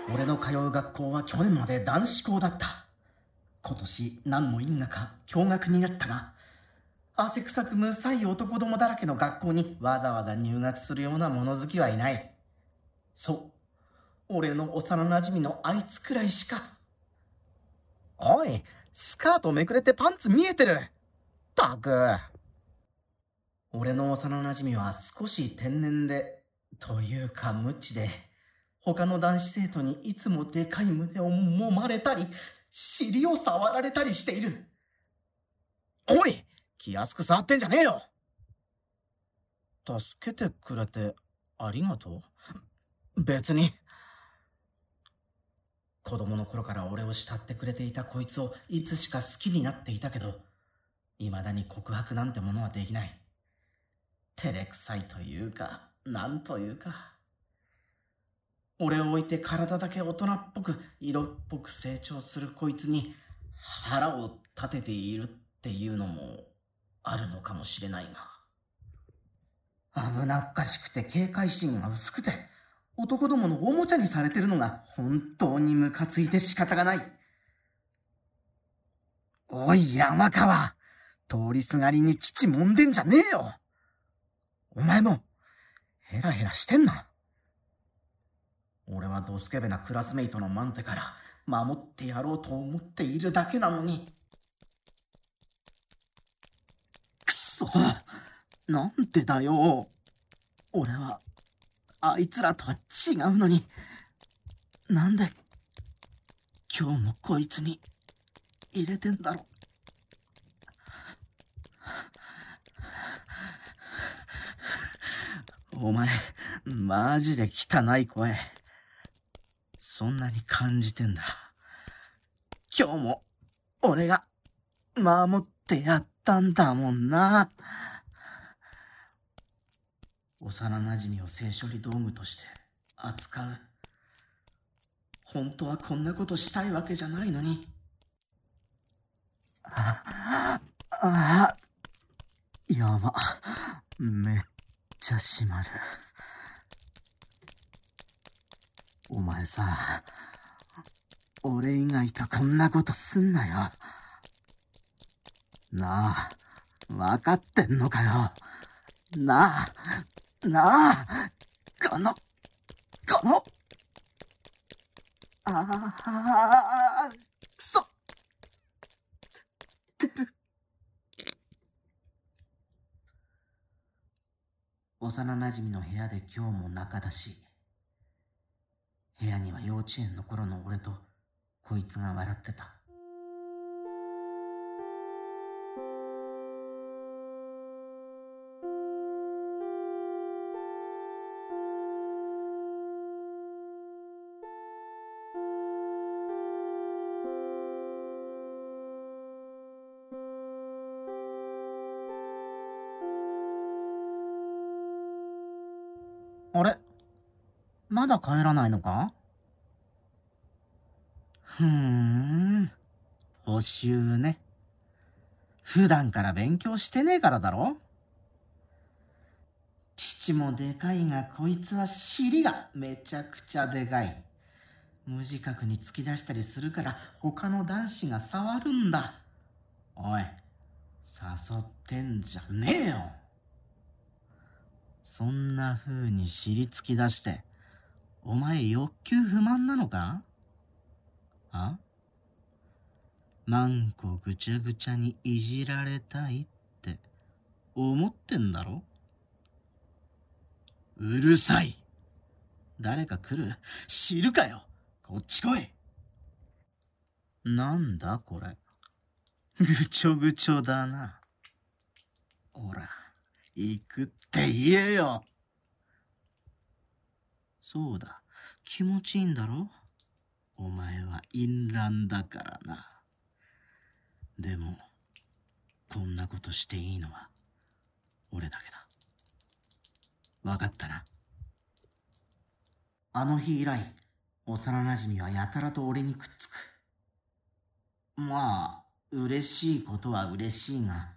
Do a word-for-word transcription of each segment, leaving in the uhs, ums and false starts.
俺の通う学校は去年まで男子校だった。今年何の因果か共学になったが、汗臭くむさい男どもだらけの学校にわざわざ入学するような物好きはいない。そう、俺の幼馴染のあいつくらいしか。おい、スカートめくれてパンツ見えてる。ったく。俺の幼馴染は少し天然で、というか無知で、他の男子生徒にいつもでかい胸を揉まれたり、尻を触られたりしている。おい、気安く触ってんじゃねえよ。助けてくれてありがとう。別に。子供の頃から俺を慕ってくれていたこいつをいつしか好きになっていたけど、未だに告白なんてものはできない。照れくさいというか、なんというか。俺を置いて体だけ大人っぽく色っぽく成長するこいつに腹を立てているっていうのもあるのかもしれないが、危なっかしくて警戒心が薄くて男どものおもちゃにされてるのが本当にムカついて仕方がない。おい山川、通りすがりに父揉んでんじゃねえよ。お前もヘラヘラしてんな。俺はドスケベなクラスメイトのマンテから守ってやろうと思っているだけなのに。くそ、なんでだよ。俺はあいつらとは違うのに、なんで今日もこいつに入れてんだろう。お前マジで汚い声そんなに感じてんだ。今日も俺が守ってやったんだもんな。幼なじみを性処理道具として扱う。本当はこんなことしたいわけじゃないのに。ああ、やば、めっちゃ締まる。お前さ、俺以外とこんなことすんなよ。なあ、わかってんのかよ。なあ、なあ、この、この、ああ、くそ、出る。幼なじみの部屋で今日も仲だし、部屋には幼稚園の頃の俺とこいつが笑ってた。あれ、まだ帰らないのか？ふーん、補習ね。普段から勉強してねえからだろ。父もでかいがこいつは尻がめちゃくちゃでかい。無自覚に突き出したりするから他の男子が触るんだ。おい、誘ってんじゃねえよ。そんな風に尻突き出してお前欲求不満なのか？あ？マンコぐちゃぐちゃにいじられたいって思ってんだろ？うるさい。誰か来る？知るかよ。こっち来い。なんだこれ。ぐちょぐちょだな。ほら、行くって言えよ。そうだ、気持ちいいんだろ？お前は淫乱だからな。でも、こんなことしていいのは俺だけだ。わかったな。あの日以来、幼なじみはやたらと俺にくっつく。まあ、嬉しいことは嬉しいが。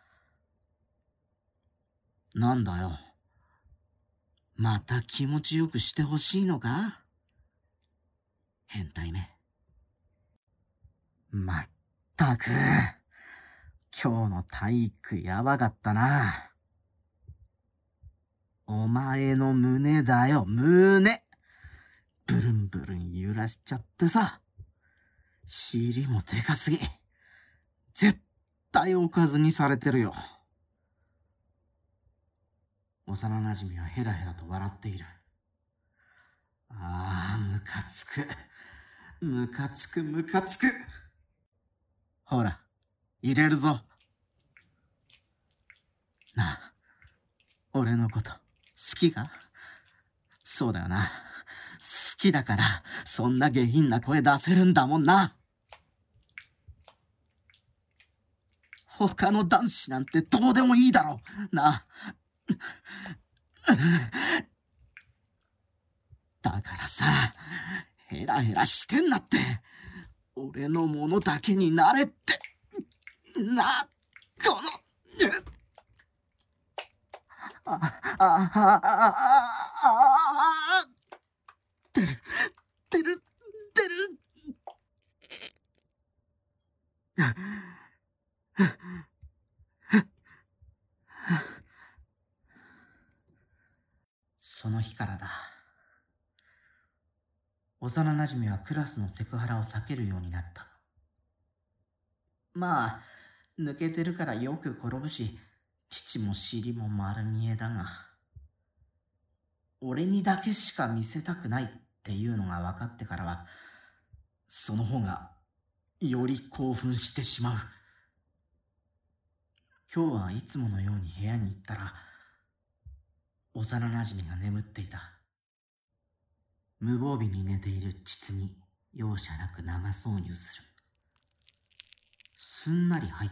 なんだよ。また気持ちよくしてほしいのか？ 変態め。まったく、今日の体育やばかったな。お前の胸だよ、胸。ブルンブルン揺らしちゃってさ。尻もでかすぎ。絶対おかずにされてるよ。幼馴染はヘラヘラと笑っている。ああ、ムカつく。ムカつく、ムカつく。ほら、入れるぞ。なあ、俺のこと好きか？そうだよな。好きだから、そんな下品な声出せるんだもんな。他の男子なんてどうでもいいだろ。なあ。だからさ、ヘラヘラしてんなって。俺のものだけになれって。な、この、あ、あ、あ、あ、あ、あ、出る、出る、出る。その日からだ。幼馴染はクラスのセクハラを避けるようになった。まあ、抜けてるからよく転ぶし、父も尻も丸見えだが、俺にだけしか見せたくないっていうのが分かってからは、その方がより興奮してしまう。今日はいつものように部屋に行ったら、幼馴染が眠っていた。無防備に寝ている膣に容赦なく生挿入する。すんなり入った。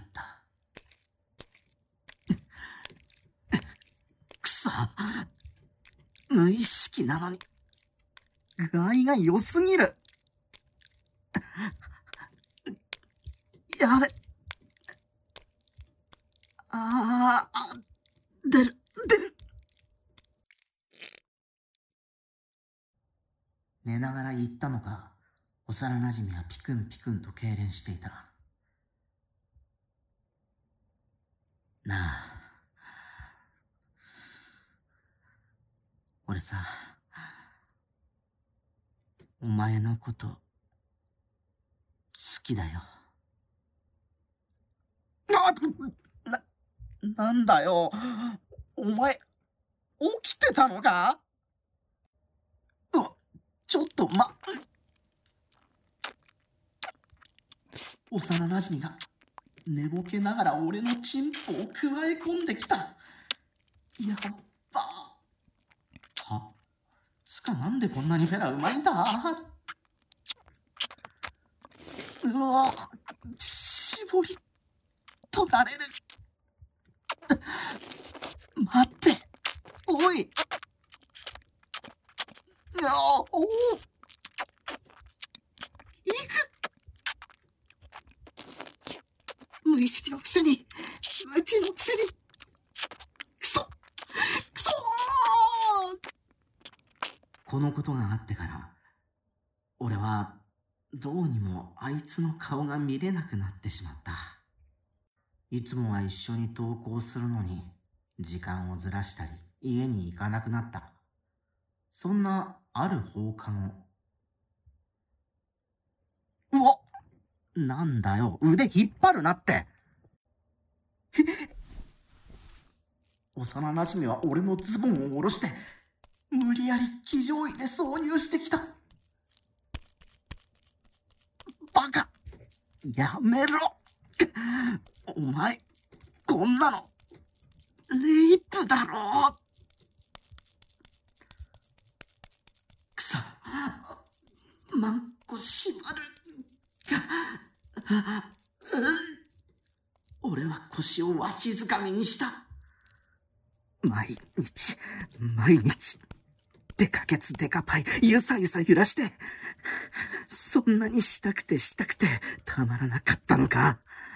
くそ、無意識なのに具合が良すぎる。やべ。ああ、出る、出る。寝ながら言ったのか、幼馴染はピクンピクンと痙攣していた。なあ、俺さ、お前のこと好きだよ。な、な、なんだよ。お前、起きてたのか？うわ、ちょっとま、幼馴染が寝ぼけながら俺のチンポをくわえ込んできた。やっば。は？つかなんでこんなにフェラうまいんだ？うわ、絞り取られる。待って、おい。おお、いく。無意識のくせに、無知のくせに。くそ、くそー。このことがあってから、俺はどうにもあいつの顔が見れなくなってしまった。いつもは一緒に登校するのに、時間をずらしたり、家に行かなくなった。そんなある放課後。うわ、なんだよ、腕引っ張るなって。幼馴染は俺のズボンを下ろして、無理やり騎乗位で挿入してきた。バカ、やめろ。お前、こんなの、レイプだろ。くそ、マンコ縛る。俺は腰をわしづかみにした。毎日、毎日、デカケツデカパイ、ゆさゆさ揺らして、そんなにしたくてしたくてたまらなかったのか。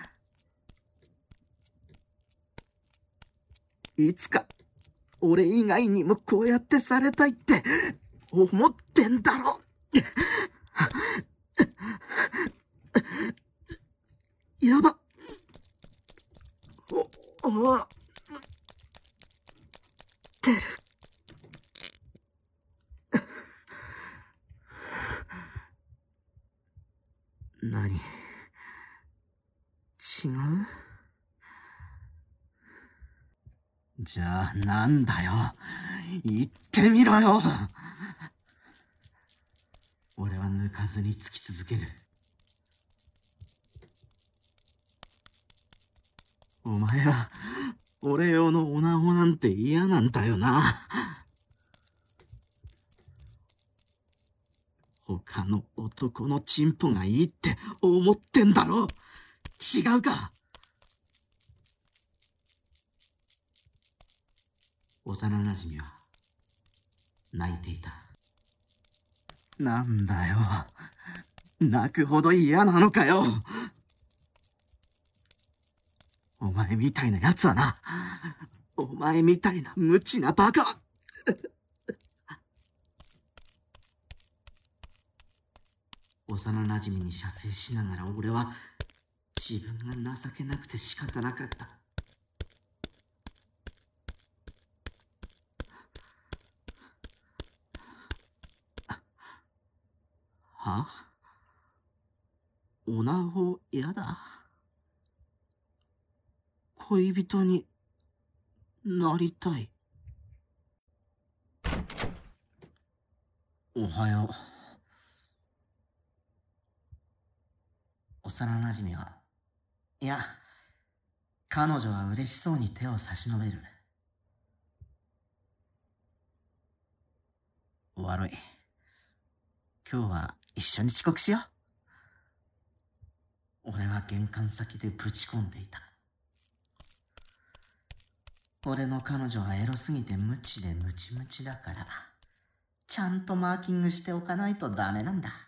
いつか、俺以外にもこうやってされたいって思ってんだろ。 思ってる。何？違う？じゃあなんだよ。言ってみろよ。俺は抜かずにつき続ける。お前は俺用のオナホなんて嫌なんだよな。他の男のチンポがいいって思ってんだろ。違うか？幼なじみは泣いていた。なんだよ。泣くほど嫌なのかよ。お前みたいなやつはな、お前みたいな無知なバカは幼なじみに射精しながら俺は自分が情けなくて仕方なかった。は？オナホやだ。恋人になりたい。おはよう。幼なじみは、いや、彼女は嬉しそうに手を差し伸べる。悪い。今日は一緒に遅刻しよう。俺は玄関先でぶち込んでいた。俺の彼女はエロすぎて無知でムチムチだから、ちゃんとマーキングしておかないとダメなんだ。